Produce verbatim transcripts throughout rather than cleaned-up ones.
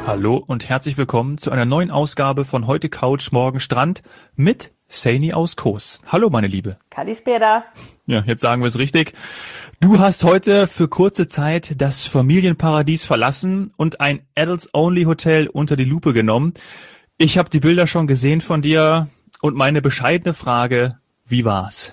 Hallo und herzlich willkommen zu einer neuen Ausgabe von Heute Couch, Morgen Strand mit Saini aus Kos. Hallo meine Liebe. Kalispera. Ja, jetzt sagen wir es richtig. Du hast heute für kurze Zeit das Familienparadies verlassen und ein Adults-Only-Hotel unter die Lupe genommen. Ich habe die Bilder schon gesehen von dir und meine bescheidene Frage, wie war's?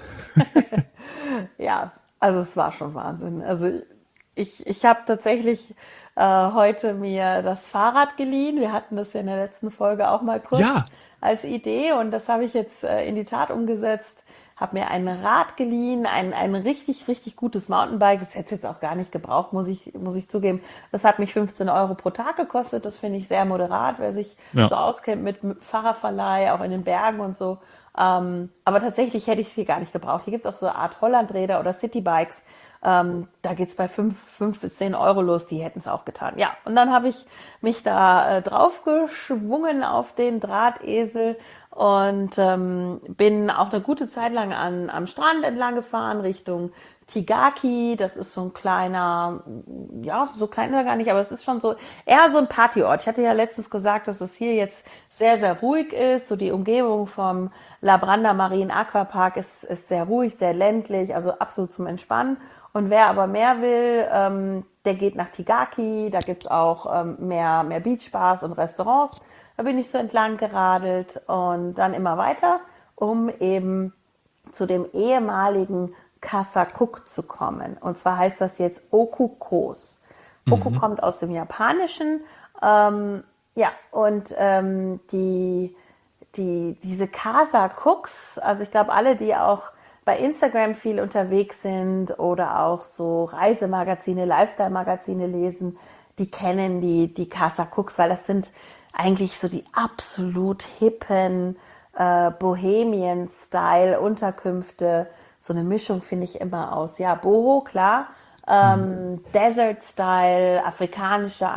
Ja, also es war schon Wahnsinn. Also ich, ich habe tatsächlich äh, heute mir das Fahrrad geliehen. Wir hatten das ja in der letzten Folge auch mal kurz Ja, als Idee und das habe ich jetzt äh, in die Tat umgesetzt. Habe mir ein Rad geliehen, ein, ein richtig, richtig gutes Mountainbike. Das hätte es jetzt auch gar nicht gebraucht, muss ich, muss ich zugeben. Das hat mich fünfzehn Euro pro Tag gekostet. Das finde ich sehr moderat, wer sich ja. so auskennt mit, mit Fahrerverleih, auch in den Bergen und so. Ähm, aber tatsächlich hätte ich es hier gar nicht gebraucht. Hier gibt es auch so eine Art Hollandräder oder Citybikes. Ähm, da geht's bei fünf, fünf bis zehn Euro los. Die hätten es auch getan. Ja, und dann habe ich mich da äh, drauf geschwungen auf den Drahtesel und ähm, bin auch eine gute Zeit lang an, am Strand entlang gefahren Richtung Tigaki. Das ist so ein kleiner, ja, so klein ist er gar nicht, aber es ist schon so eher so ein Partyort. Ich hatte ja letztens gesagt, dass es hier jetzt sehr, sehr ruhig ist. So die Umgebung vom La Branda Marine Aquapark ist, ist sehr ruhig, sehr ländlich, also absolut zum Entspannen. Und wer aber mehr will, ähm, der geht nach Tigaki. Da gibt's auch ähm, mehr, mehr Beachbars und Restaurants. Da bin ich so entlang geradelt und dann immer weiter, um eben zu dem ehemaligen Casa Cook zu kommen. Und zwar heißt das jetzt Oku Kos. Oku Mhm. kommt aus dem Japanischen. Ähm, ja, und ähm, die, die, diese Casa Cooks, also ich glaube, alle, die auch bei Instagram viel unterwegs sind oder auch so Reisemagazine, Lifestyle-Magazine lesen, die kennen die, die Casa Cooks, weil das sind eigentlich so die absolut hippen äh, Bohemian-Style-Unterkünfte. So eine Mischung finde ich immer aus. Ja, Boho, klar. Ähm, Desert-Style, afrikanische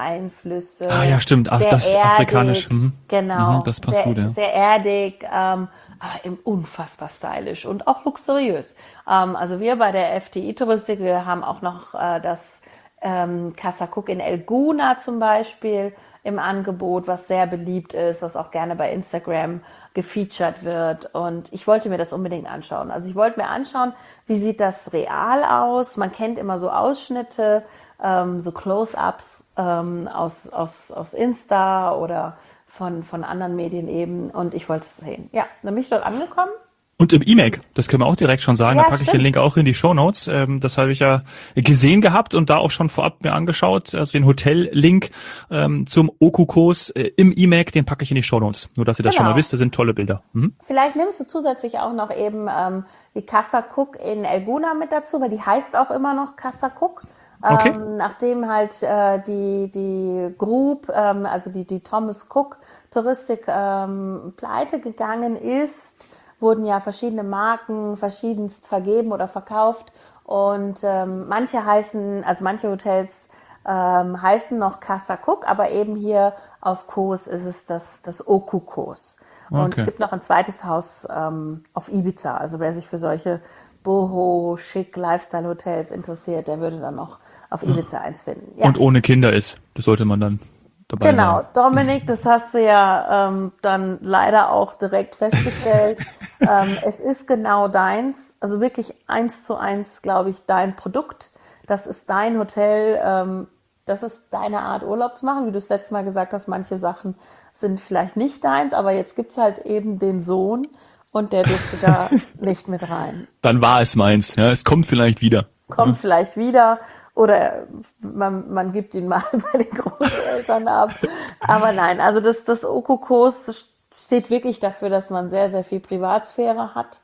Ah Einflüsse, ja, stimmt. Ach, sehr das afrikanisch. erdig, Mhm. Mhm, genau, das passt sehr, gut, ja. sehr erdig, ähm, aber eben unfassbar stylisch und auch luxuriös. Ähm, also wir bei der F T I-Touristik, wir haben auch noch äh, das ähm, Casa Cook in El Guna zum Beispiel im Angebot, was sehr beliebt ist, was auch gerne bei Instagram gefeatured wird. Und ich wollte mir das unbedingt anschauen. Also ich wollte mir anschauen, wie sieht das real aus? Man kennt immer so Ausschnitte, ähm, so Close-ups ähm, aus, aus, aus Insta oder von, von anderen Medien eben. Und ich wollte es sehen. Ja, dann bin ich dort angekommen. Und im E-Mac, Und das können wir auch direkt schon sagen, da ja, packe ich den stimmt. Link auch in die Shownotes. Ähm, das habe ich ja gesehen gehabt und da auch schon vorab mir angeschaut. Also den Hotel-Link ähm, zum Okukos äh, im E-Mac, den packe ich in die Shownotes. Nur, dass ihr das schon mal Genau. wisst, das sind tolle Bilder. Mhm. Vielleicht nimmst du zusätzlich auch noch eben ähm, die Casa Cook in El Guna mit dazu, weil die heißt auch immer noch Casa Cook. Okay. Ähm, nachdem halt äh, die, die Group, ähm, also die, die Thomas Cook Touristik ähm, pleite gegangen ist, wurden ja verschiedene Marken verschiedenst vergeben oder verkauft. Und ähm, manche heißen, also manche Hotels ähm, heißen noch Casa Cook, aber eben hier auf Kos ist es das, das Oku Kos. Und es Okay. gibt noch ein zweites Haus ähm, auf Ibiza. Also wer sich für solche Boho, Schick, Lifestyle-Hotels interessiert, der würde dann noch auf Ibiza eins finden. Ja, Und ohne Kinder ist. Das sollte man dann dabei genau. sein. Dominik, das hast du ja ähm, dann leider auch direkt festgestellt. Ähm, es ist genau deins, also wirklich eins zu eins, glaube ich, dein Produkt. Das ist dein Hotel. Ähm, das ist deine Art, Urlaub zu machen. Wie du es letztes Mal gesagt hast, manche Sachen sind vielleicht nicht deins, aber jetzt gibt's halt eben den Sohn und der dürfte da nicht mit rein. Dann war es meins. Ja, es kommt vielleicht wieder. Kommt vielleicht wieder oder man, man gibt ihn mal bei den Großeltern ab. Aber nein, also das, das Okukos steht wirklich dafür, dass man sehr, sehr viel Privatsphäre hat.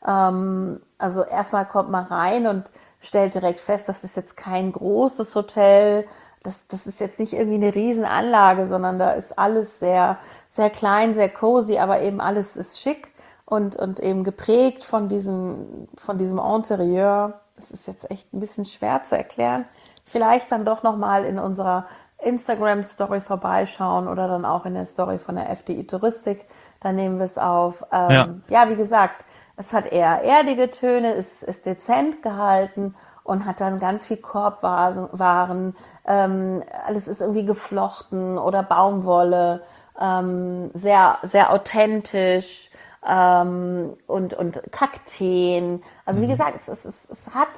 Ähm, also erstmal kommt man rein und stellt direkt fest, das ist jetzt kein großes Hotel. Das, das ist jetzt nicht irgendwie eine Riesenanlage, sondern da ist alles sehr, sehr klein, sehr cozy, aber eben alles ist schick und, und eben geprägt von diesem, von diesem Interieur. Das ist jetzt echt ein bisschen schwer zu erklären. Vielleicht dann doch nochmal in unserer Instagram-Story vorbeischauen oder dann auch in der Story von der F D I Touristik. Da nehmen wir es auf. Ja. Ähm, ja, wie gesagt, es hat eher erdige Töne, es ist dezent gehalten und hat dann ganz viel Korbwaren, Waren, ähm, alles ist irgendwie geflochten oder Baumwolle, ähm, sehr, sehr authentisch, ähm, und, und Kakteen. Also wie gesagt, es, es, es, es hat,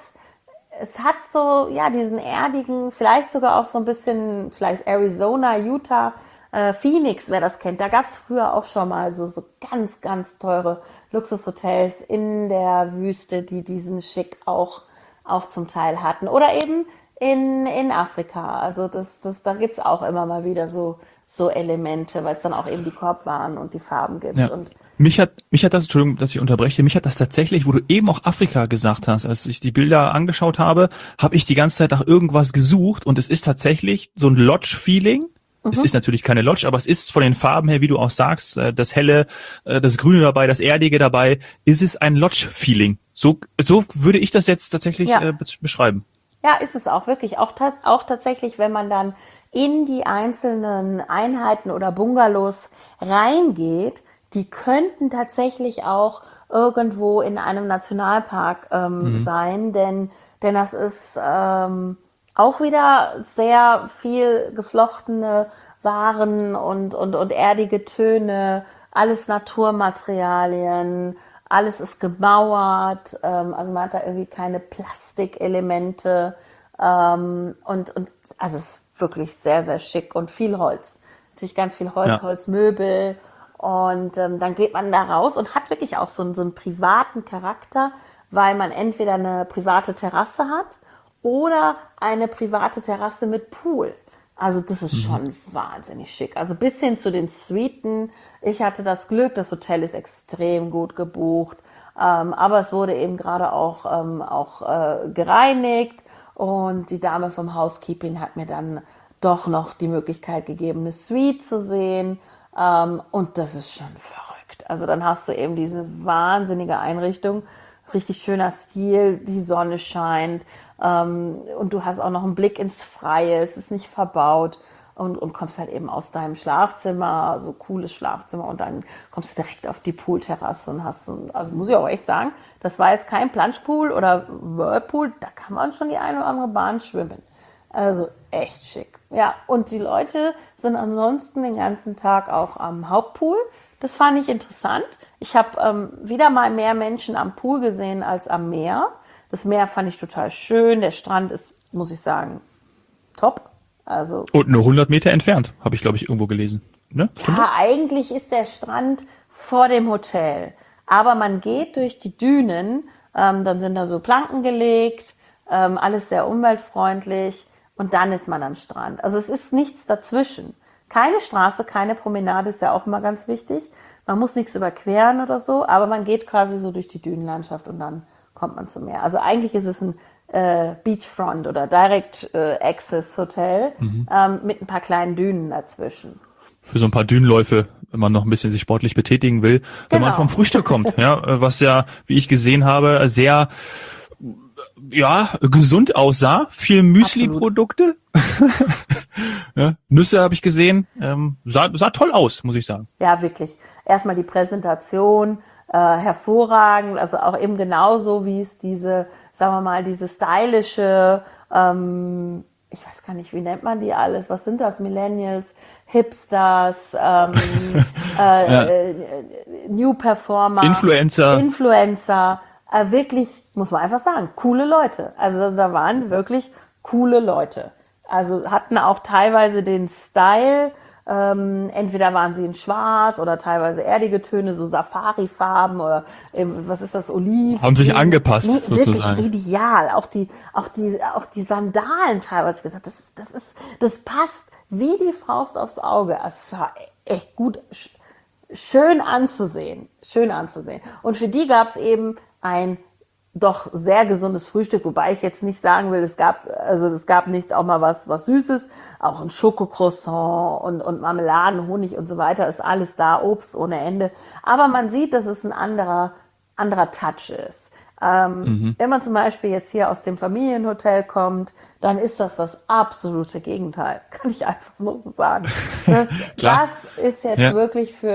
es hat so, ja, diesen erdigen, vielleicht sogar auch so ein bisschen, vielleicht Arizona, Utah, äh, Phoenix, wer das kennt. Da gab es früher auch schon mal so, so ganz, ganz teure Luxushotels in der Wüste, die diesen Schick auch, auch zum Teil hatten. Oder eben in, in Afrika. Also das, das, da gibt's auch immer mal wieder so, so Elemente, weil es dann auch eben die Korbwaren und die Farben gibt. Ja. Und Mich hat, mich hat das, Entschuldigung, dass ich unterbreche, mich hat das tatsächlich, wo du eben auch Afrika gesagt hast, als ich die Bilder angeschaut habe, habe ich die ganze Zeit nach irgendwas gesucht und es ist tatsächlich so ein Lodge-Feeling. Es ist natürlich keine Lodge, aber es ist von den Farben her, wie du auch sagst, äh, das Helle, äh, das Grüne dabei, das Erdige dabei, ist es ein Lodge-Feeling. So, so würde ich das jetzt tatsächlich ja. äh, beschreiben. Ja, ist es auch wirklich. Auch, ta- auch tatsächlich, wenn man dann in die einzelnen Einheiten oder Bungalows reingeht, die könnten tatsächlich auch irgendwo in einem Nationalpark ähm, Mhm. sein, denn, denn das ist ähm, auch wieder sehr viel geflochtene Waren und, und, und erdige Töne, alles Naturmaterialien, alles ist gemauert, ähm, also man hat da irgendwie keine Plastikelemente, ähm, und, und also es ist wirklich sehr, sehr schick und viel Holz. Natürlich ganz viel Holz, Ja. Holzmöbel und ähm, dann geht man da raus und hat wirklich auch so, einen- so einen privaten Charakter, weil man entweder eine private Terrasse hat oder eine private Terrasse mit Pool. Also das ist schon wahnsinnig schick. Also bis hin zu den Suiten. Ich hatte das Glück, das Hotel ist extrem gut gebucht, ähm, aber es wurde eben gerade auch, ähm, auch äh, gereinigt und die Dame vom Housekeeping hat mir dann doch noch die Möglichkeit gegeben, eine Suite zu sehen, ähm, und das ist schon verrückt. Also dann hast du eben diese wahnsinnige Einrichtung, richtig schöner Stil, die Sonne scheint, ähm, und du hast auch noch einen Blick ins Freie, es ist nicht verbaut und, und kommst halt eben aus deinem Schlafzimmer, so cooles Schlafzimmer und dann kommst du direkt auf die Poolterrasse und hast, so, also muss ich auch echt sagen, das war jetzt kein Planschpool oder Whirlpool, da kann man schon die eine oder andere Bahn schwimmen. Also echt schick. Ja, und die Leute sind ansonsten den ganzen Tag auch am Hauptpool. Das fand ich interessant. Ich habe ähm, wieder mal mehr Menschen am Pool gesehen als am Meer. Das Meer fand ich total schön. Der Strand ist, muss ich sagen, top. Also Und nur hundert Meter entfernt, habe ich, glaube ich, irgendwo gelesen. Ne? Stimmt ja, das? eigentlich ist der Strand vor dem Hotel. Aber man geht durch die Dünen, ähm, dann sind da so Planken gelegt, ähm, alles sehr umweltfreundlich und dann ist man am Strand. Also es ist nichts dazwischen. Keine Straße, keine Promenade ist ja auch immer ganz wichtig. Man muss nichts überqueren oder so, aber man geht quasi so durch die Dünenlandschaft und dann kommt man zum Meer. Also eigentlich ist es ein äh, Beachfront oder Direct äh, Access Hotel, ähm, mit ein paar kleinen Dünen dazwischen. Für so ein paar Dünenläufe, wenn man noch ein bisschen sich sportlich betätigen will, wenn man Genau. vom Frühstück kommt, ja, äh, was ja, wie ich gesehen habe, sehr ja, gesund aussah, viel Müsli-Produkte. Ja, Nüsse habe ich gesehen, ähm, sah, sah toll aus, muss ich sagen. Ja, wirklich. Erstmal die Präsentation, äh, hervorragend, also auch eben genauso, wie es diese, sagen wir mal, diese stylische, ähm, ich weiß gar nicht, wie nennt man die alles? Was sind das? Millennials, Hipsters, ähm, äh, Ja. äh, New Performer, Influencer. Influencer, äh, wirklich, muss man einfach sagen, coole Leute. Also da waren wirklich coole Leute. Also hatten auch teilweise den Style, ähm, entweder waren sie in schwarz oder teilweise erdige Töne, so Safari-Farben oder ähm, was ist das, Oliv. Haben sich angepasst, Nee, sozusagen. wirklich ideal. Auch die, auch die, auch die Sandalen teilweise gesagt, das, das ist, das passt wie die Faust aufs Auge. Also es war echt gut, sch- schön anzusehen, schön anzusehen. Und für die gab es eben ein doch sehr gesundes Frühstück, wobei ich jetzt nicht sagen will, es gab, also es gab nicht auch mal was, was Süßes, auch ein Schokocroissant und, und Marmeladen, Honig und so weiter, ist alles da, Obst ohne Ende. Aber man sieht, dass es ein anderer, anderer Touch ist. Ähm, Wenn man zum Beispiel jetzt hier aus dem Familienhotel kommt, dann ist das das absolute Gegenteil, kann ich einfach nur so sagen. Das, Klar. das ist jetzt Ja. wirklich für,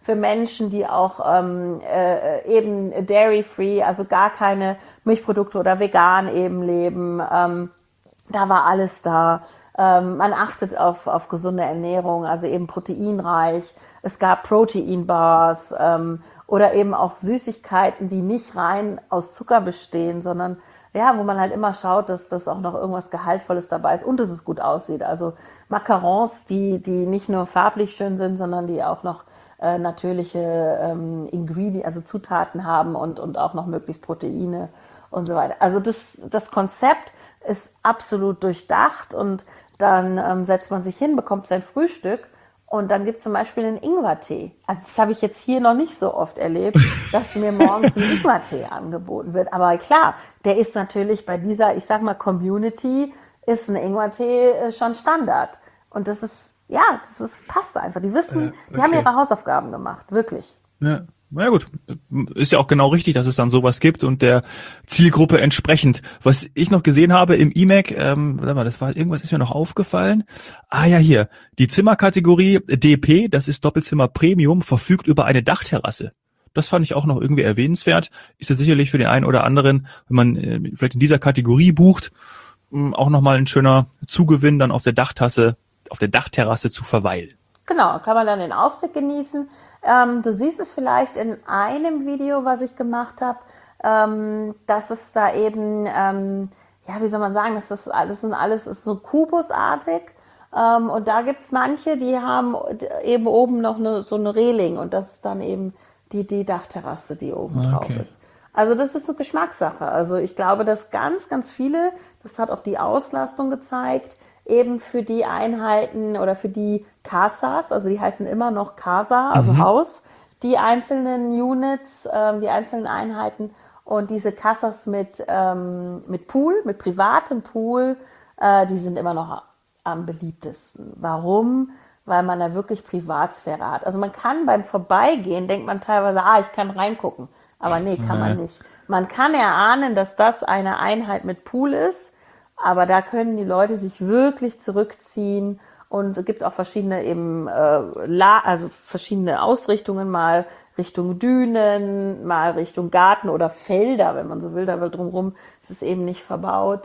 für Menschen, die auch ähm, äh, eben dairy-free, also gar keine Milchprodukte oder vegan eben leben. Ähm, da war alles da. Ähm, man achtet auf, auf gesunde Ernährung, also eben proteinreich. Es gab Proteinbars ähm, oder eben auch Süßigkeiten, die nicht rein aus Zucker bestehen, sondern ja, wo man halt immer schaut, dass das auch noch irgendwas Gehaltvolles dabei ist und dass es gut aussieht. Also Macarons, die, die nicht nur farblich schön sind, sondern die auch noch äh, natürliche ähm, Ingredients, also Zutaten haben und, und auch noch möglichst Proteine und so weiter. Also das, das Konzept ist absolut durchdacht und dann ähm, setzt man sich hin, bekommt sein Frühstück und dann gibt es zum Beispiel einen Ingwertee. Also das habe ich jetzt hier noch nicht so oft erlebt, dass mir morgens ein Ingwertee angeboten wird. Aber klar, der ist natürlich bei dieser, ich sag mal, Community, ist ein Ingwertee äh, schon Standard. Und das ist, ja, das ist, passt einfach. Die wissen, Äh, okay. die haben ihre Hausaufgaben gemacht, wirklich. Ja. Na ja, gut, ist ja auch genau richtig, dass es dann sowas gibt und der Zielgruppe entsprechend. Was ich noch gesehen habe im I M A C, ähm, warte mal, das war irgendwas ist mir noch aufgefallen. Ah ja, hier, die Zimmerkategorie D P, das ist Doppelzimmer Premium, verfügt über eine Dachterrasse. Das fand ich auch noch irgendwie erwähnenswert. Ist ja sicherlich für den einen oder anderen, wenn man äh, vielleicht in dieser Kategorie bucht, mh, auch nochmal ein schöner Zugewinn, dann auf der Dachtasse, auf der Dachterrasse zu verweilen. Genau, kann man dann den Ausblick genießen. Ähm, du siehst es vielleicht in einem Video, was ich gemacht habe, ähm, dass es da eben, ähm, ja, wie soll man sagen, das ist alles, sind alles ist so kubusartig. Ähm, und da gibt's manche, die haben eben oben noch eine, so eine Reling und das ist dann eben die, die Dachterrasse, die oben Okay. drauf ist. Also das ist so Geschmackssache. Also ich glaube, dass ganz, ganz viele, das hat auch die Auslastung gezeigt, eben für die Einheiten oder für die Casas, also die heißen immer noch Casa, also Mhm. Haus, die einzelnen Units, ähm, die einzelnen Einheiten und diese Casas mit, ähm, mit Pool, mit privatem Pool, äh, die sind immer noch am beliebtesten. Warum? Weil man da wirklich Privatsphäre hat. Also man kann beim Vorbeigehen, denkt man teilweise, ah, ich kann reingucken. Aber nee, kann man Nee. nicht. Man kann erahnen, dass das eine Einheit mit Pool ist, aber da können die Leute sich wirklich zurückziehen und es gibt auch verschiedene eben äh, La also verschiedene Ausrichtungen, mal Richtung Dünen, mal Richtung Garten oder Felder, wenn man so will, da wird drumherum, es ist eben nicht verbaut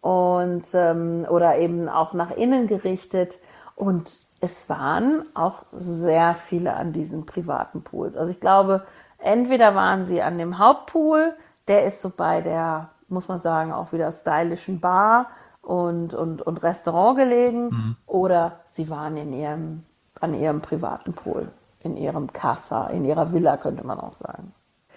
und ähm, oder eben auch nach innen gerichtet und es waren auch sehr viele an diesen privaten Pools. Also ich glaube, entweder waren sie an dem Hauptpool, der ist so bei der, muss man sagen, auch wieder stylischen Bar und, und, und Restaurant gelegen, mhm. oder sie waren in ihrem, an ihrem privaten Pool, in ihrem Casa, in ihrer Villa, könnte man auch sagen.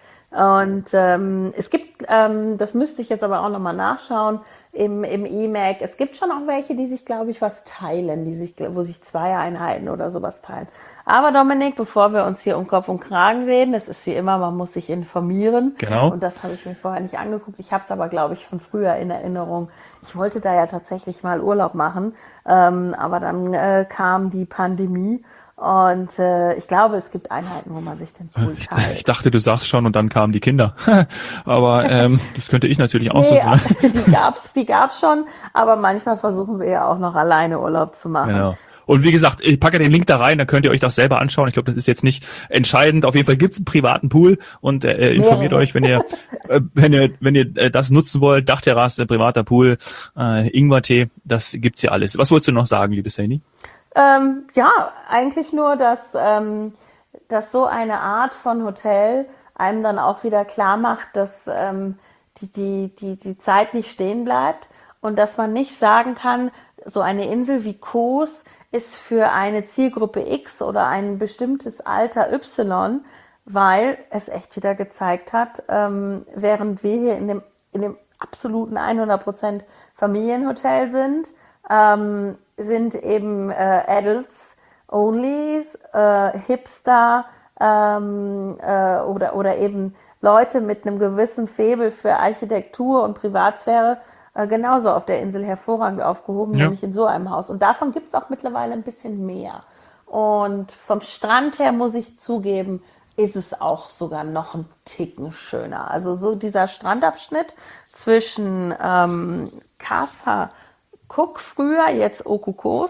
Und ähm, es gibt, ähm, das müsste ich jetzt aber auch nochmal nachschauen, im, im I M A C, es gibt schon auch welche, die sich, glaube ich, was teilen, die sich, wo sich zwei Einheiten oder sowas teilen. Aber Dominik, bevor wir uns hier um Kopf und Kragen reden, es ist wie immer, man muss sich informieren. Genau. Und das habe ich mir vorher nicht angeguckt. Ich habe es aber, glaube ich, von früher in Erinnerung. Ich wollte da ja tatsächlich mal Urlaub machen, ähm, aber dann äh, kam die Pandemie. Und äh, ich glaube, es gibt Einheiten, wo man sich den Pool Ich, teilt. ich dachte, du sagst schon und dann kamen die Kinder. Aber ähm, das könnte ich natürlich auch nee, so sein. Die gab's, die gab's schon, aber manchmal versuchen wir ja auch noch alleine Urlaub zu machen. Genau. Und wie gesagt, ich packe den Link da rein, dann könnt ihr euch das selber anschauen. Ich glaube, das ist jetzt nicht entscheidend. Auf jeden Fall gibt's einen privaten Pool und äh, informiert Mehrere. euch, wenn ihr, äh, wenn ihr, wenn ihr äh, das nutzen wollt. Dachterrasse, privater Pool, äh, Ingwertee, das gibt's hier alles. Was wolltest du noch sagen, liebe Saini? Ähm, ja, eigentlich nur, dass, ähm, dass so eine Art von Hotel einem dann auch wieder klar macht, dass ähm, die, die, die, die Zeit nicht stehen bleibt und dass man nicht sagen kann, so eine Insel wie Kos ist für eine Zielgruppe X oder ein bestimmtes Alter Y, weil es echt wieder gezeigt hat, ähm, während wir hier in dem, in dem absoluten hundert Prozent Familienhotel sind, ähm, sind eben äh, Adults only, äh, Hipster ähm, äh, oder, oder eben Leute mit einem gewissen Faible für Architektur und Privatsphäre äh, genauso auf der Insel hervorragend aufgehoben, Ja. nämlich in so einem Haus. Und davon gibt es auch mittlerweile ein bisschen mehr. Und vom Strand her muss ich zugeben, ist es auch sogar noch ein Ticken schöner. Also so dieser Strandabschnitt zwischen ähm, Casa Cook früher, jetzt Okukos,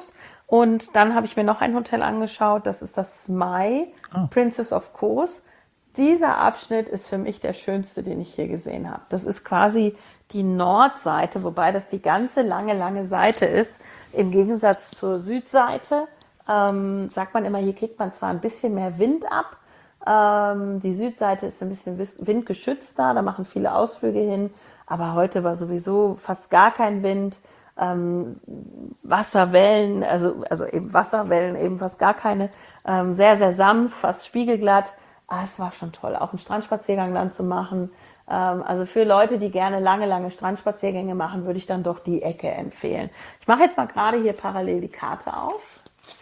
Und dann habe ich mir noch ein Hotel angeschaut, das ist das Smye, Ah. Princess of Kos. Dieser Abschnitt ist für mich der schönste, den ich hier gesehen habe. Das ist quasi die Nordseite, wobei das die ganze lange, lange Seite ist. Im Gegensatz zur Südseite ähm, sagt man immer, hier kriegt man zwar ein bisschen mehr Wind ab. Ähm, die Südseite ist ein bisschen windgeschützter, da machen viele Ausflüge hin. Aber heute war sowieso fast gar kein Wind. Ähm, Wasserwellen, also, also eben Wasserwellen, eben fast gar keine. Ähm, sehr, sehr sanft, fast spiegelglatt. Ah, es war schon toll, auch einen Strandspaziergang dann zu machen. Ähm, also für Leute, die gerne lange, lange Strandspaziergänge machen, würde ich dann doch die Ecke empfehlen. Ich mache jetzt mal gerade hier parallel die Karte auf.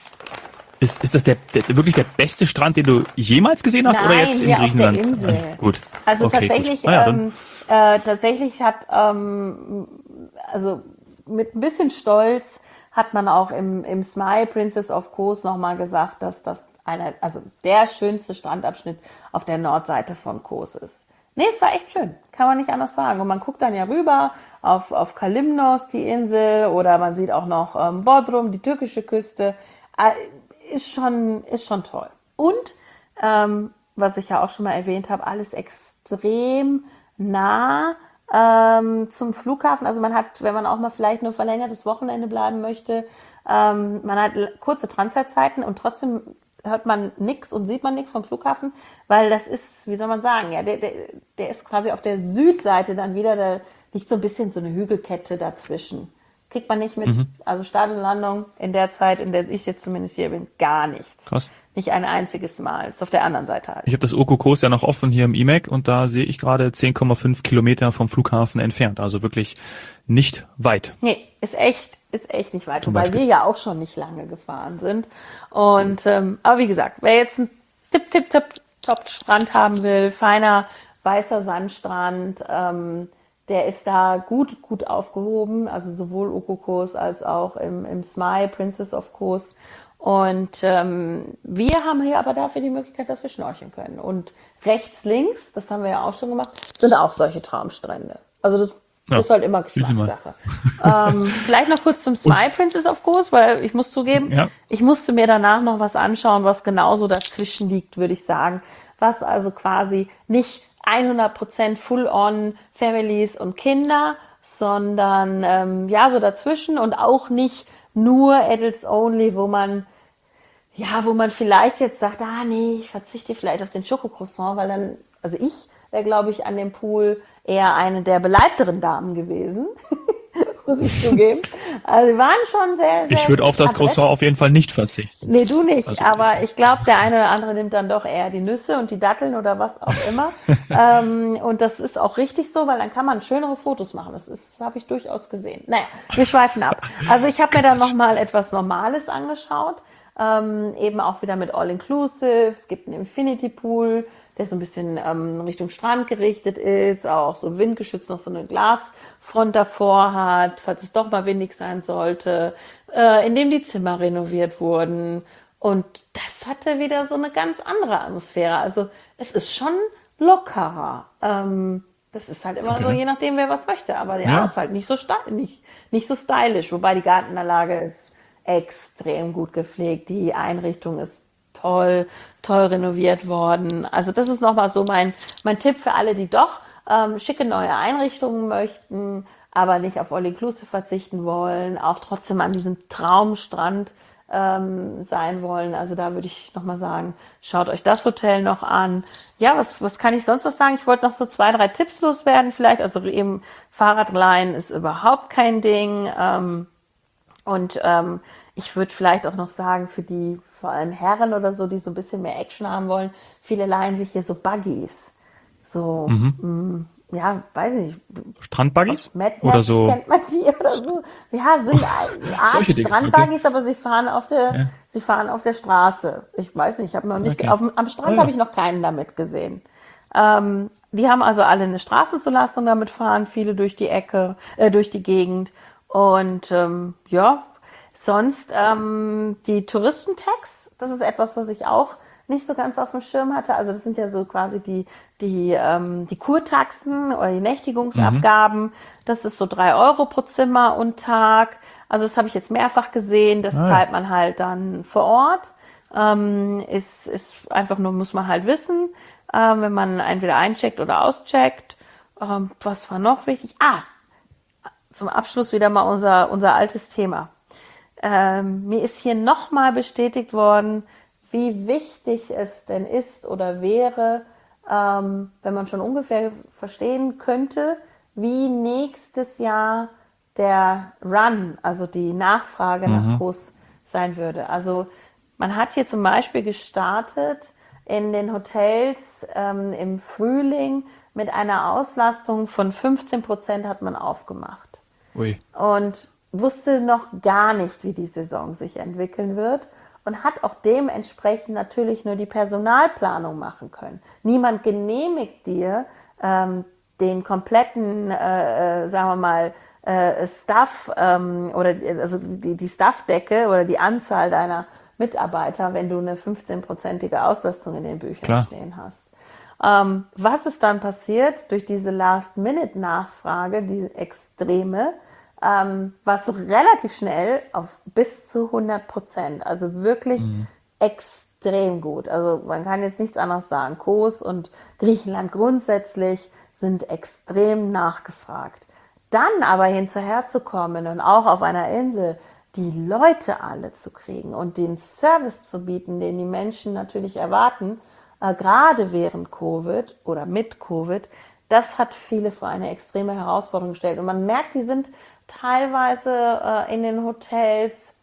Ist, ist das der, der wirklich der beste Strand, den du jemals gesehen hast, Nein, oder jetzt in hier auf Griechenland? der Insel. Ah, gut. Also Okay, tatsächlich, gut. Ah, ja, ähm, äh, tatsächlich hat, ähm, also mit ein bisschen Stolz hat man auch im, im Smye Princess of Kos nochmal gesagt, dass das einer, also der schönste Strandabschnitt auf der Nordseite von Kos ist. Nee, es war echt schön, kann man nicht anders sagen. Und man guckt dann ja rüber auf, auf Kalymnos, die Insel, oder man sieht auch noch ähm, Bodrum, die türkische Küste. Äh, ist schon, ist schon toll. Und, ähm, was ich ja auch schon mal erwähnt habe, alles extrem nah ähm, zum Flughafen. Also man hat, wenn man auch mal vielleicht nur verlängertes Wochenende bleiben möchte, ähm, man hat kurze Transferzeiten und trotzdem hört man nichts und sieht man nichts vom Flughafen, weil das ist, wie soll man sagen, ja, der, der, der ist quasi auf der Südseite dann wieder, da liegt so ein bisschen so eine Hügelkette dazwischen. Kriegt man nicht mit, Mhm. also Start und Landung in der Zeit, in der ich jetzt zumindest hier bin, gar nichts. Krass. Nicht ein einziges Mal. Ist auf der anderen Seite halt. Ich habe das Oko Kos ja noch offen hier im I M E C und da sehe ich gerade zehn Komma fünf Kilometer vom Flughafen entfernt. Also wirklich nicht weit. Nee, ist echt, ist echt nicht weit, Zum wobei Beispiel. wir ja auch schon nicht lange gefahren sind. Und ähm, aber wie gesagt, wer jetzt einen tipp, tipp, tipp, top Strand haben will, feiner weißer Sandstrand, ähm, der ist da gut, gut aufgehoben. Also sowohl Oko Kos als auch im, im Smye Princess of Kos. Und ähm, wir haben hier aber dafür die Möglichkeit, dass wir schnorcheln können. Und rechts, links, das haben wir ja auch schon gemacht, sind auch solche Traumstrände. Also das Ja, ist halt immer siehst du mal. Geschmackssache. ähm, vielleicht noch kurz zum Smye Princess of Kos, weil ich muss zugeben, Ja. ich musste mir danach noch was anschauen, was genauso dazwischen liegt, würde ich sagen. Was also quasi nicht hundert Prozent Full-on Families und Kinder, sondern ähm, ja, so dazwischen und auch nicht nur Adults Only, wo man ja, wo man vielleicht jetzt sagt, ah nee, ich verzichte vielleicht auf den Schokocroissant, weil dann, also ich wäre, glaube ich, an dem Pool eher eine der beleibteren Damen gewesen, muss ich zugeben. Also sie waren schon sehr, sehr Ich würde auf das adrett. Croissant auf jeden Fall nicht verzichten. Nee, du nicht, Also aber ich- ich glaube, der eine oder andere nimmt dann doch eher die Nüsse und die Datteln oder was auch immer. ähm, und das ist auch richtig so, weil dann kann man schönere Fotos machen. Das ist, habe ich durchaus gesehen. Naja, wir schweifen ab. Also ich habe mir dann nochmal etwas Normales angeschaut. Ähm, eben auch wieder mit All-Inclusive. Es gibt einen Infinity Pool, der so ein bisschen ähm, Richtung Strand gerichtet ist, auch so windgeschützt noch so eine Glasfront davor hat, falls es doch mal windig sein sollte, äh, in dem die Zimmer renoviert wurden. Und das hatte wieder so eine ganz andere Atmosphäre. Also es ist schon lockerer. Ähm, das ist halt immer Okay. so, je nachdem, wer was möchte. Aber ja, Ja. es ist halt nicht so, sta- nicht, nicht so stylisch. Wobei die Gartenanlage ist extrem gut gepflegt. Die Einrichtung ist toll, toll renoviert worden. Also das ist nochmal so mein, mein Tipp für alle, die doch ähm, schicke neue Einrichtungen möchten, aber nicht auf All-Inclusive verzichten wollen, auch trotzdem an diesem Traumstrand ähm, sein wollen. Also da würde ich nochmal sagen, schaut euch das Hotel noch an. Ja, was, was kann ich sonst noch sagen? Ich wollte noch so zwei, drei Tipps loswerden vielleicht. Also eben Fahrradleihen ist überhaupt kein Ding. Ähm, Und ähm, ich würde vielleicht auch noch sagen, für die vor allem Herren oder so, die so ein bisschen mehr Action haben wollen, viele leihen sich hier so Buggies. So, mh, ja, weiß nicht, Strandbuggies? Mad Oder Max so? kennt man die oder so. Ja, sind eine Art Solche Dinge, Strandbuggies, aber sie fahren auf der, Ja. sie fahren auf der Straße. Ich weiß nicht, ich habe noch nicht, Okay. auf, dem- am Strand Ah, ja. habe ich noch keinen damit gesehen. Ähm, die haben also alle eine Straßenzulassung damit fahren, viele durch die Ecke, äh, durch die Gegend. Und ähm, ja, sonst ähm, die Touristentax, das ist etwas, was ich auch nicht so ganz auf dem Schirm hatte. Also das sind ja so quasi die, die, ähm, die Kurtaxen oder die Nächtigungsabgaben. Mhm. Das ist so drei Euro pro Zimmer und Tag. Also das habe ich jetzt mehrfach gesehen. Das ah. zahlt man halt dann vor Ort. Ähm, ist, ist einfach nur, muss man halt wissen, ähm, wenn man entweder eincheckt oder auscheckt. Ähm, was war noch wichtig? Ah, zum Abschluss wieder mal unser, unser altes Thema. Ähm, mir ist hier nochmal bestätigt worden, wie wichtig es denn ist oder wäre, ähm, wenn man schon ungefähr verstehen könnte, wie nächstes Jahr der Run, also die Nachfrage mhm. nach Kurs sein würde. Also man hat hier zum Beispiel gestartet in den Hotels ähm, im Frühling mit einer Auslastung von fünfzehn Prozent hat man aufgemacht. Ui. Und wusste noch gar nicht, wie die Saison sich entwickeln wird und hat auch dementsprechend natürlich nur die Personalplanung machen können. Niemand genehmigt dir ähm, den kompletten, äh, sagen wir mal, äh, Staff ähm, oder also die, die Staffdecke oder die Anzahl deiner Mitarbeiter, wenn du eine fünfzehn-prozentige Auslastung in den Büchern Klar. stehen hast. Ähm, was ist dann passiert durch diese Last-Minute-Nachfrage, die extreme, ähm, was relativ schnell auf bis zu hundert Prozent, also wirklich mhm. extrem gut. Also man kann jetzt nichts anderes sagen. Kos und Griechenland grundsätzlich sind extrem nachgefragt. Dann aber hinterherzukommen und auch auf einer Insel die Leute alle zu kriegen und den Service zu bieten, den die Menschen natürlich erwarten, äh, gerade während Covid oder mit Covid, das hat viele vor eine extreme Herausforderung gestellt. Und man merkt, die sind teilweise äh, in den Hotels,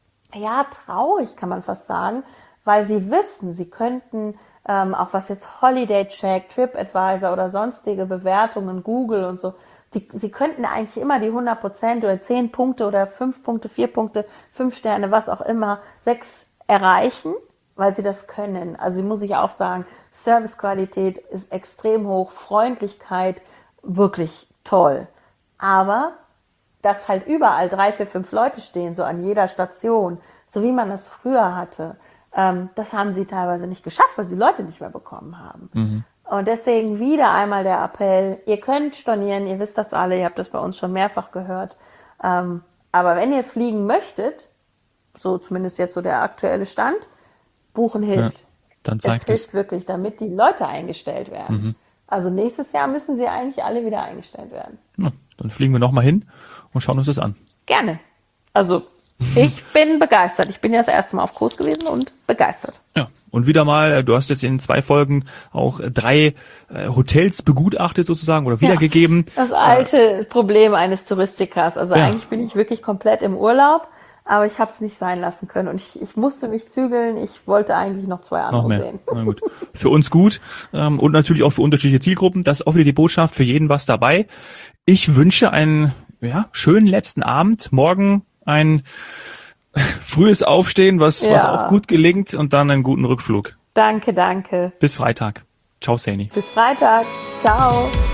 ja, traurig kann man fast sagen, weil sie wissen, sie könnten, ähm, auch was jetzt Holiday Check, TripAdvisor oder sonstige Bewertungen, Google und so, die, sie könnten eigentlich immer die hundert Prozent oder zehn Punkte oder fünf Punkte, vier Punkte, fünf Sterne, was auch immer, sechs erreichen, weil sie das können. Also sie muss ich auch sagen, Servicequalität ist extrem hoch, Freundlichkeit wirklich toll. Aber dass halt überall drei, vier, fünf Leute stehen, so an jeder Station, so wie man das früher hatte, ähm, das haben sie teilweise nicht geschafft, weil sie Leute nicht mehr bekommen haben. Mhm. Und deswegen wieder einmal der Appell, ihr könnt stornieren, ihr wisst das alle, ihr habt das bei uns schon mehrfach gehört. Ähm, aber wenn ihr fliegen möchtet, so zumindest jetzt so der aktuelle Stand, buchen hilft. Ja, dann zeigt es hilft es. wirklich, damit die Leute eingestellt werden. Mhm. Also nächstes Jahr müssen sie eigentlich alle wieder eingestellt werden. Ja, dann fliegen wir nochmal hin und schauen uns das an. Gerne. Also ich bin begeistert. Ich bin ja das erste Mal auf Kurs gewesen und begeistert. Ja, und wieder mal, du hast jetzt in zwei Folgen auch drei äh, Hotels begutachtet sozusagen oder wiedergegeben. Ja, das alte äh, Problem eines Touristikers. Also ja. eigentlich bin ich wirklich komplett im Urlaub, aber ich habe es nicht sein lassen können und ich, ich musste mich zügeln. Ich wollte eigentlich noch zwei andere noch mehr. sehen. Na gut. Für uns gut ähm, und natürlich auch für unterschiedliche Zielgruppen. Das ist auch wieder die Botschaft, für jeden was dabei. Ich wünsche einen ja, schönen letzten Abend. Morgen ein frühes Aufstehen, was, ja. was auch gut gelingt und dann einen guten Rückflug. Danke, danke. Bis Freitag. Ciao, Saini. Bis Freitag. Ciao.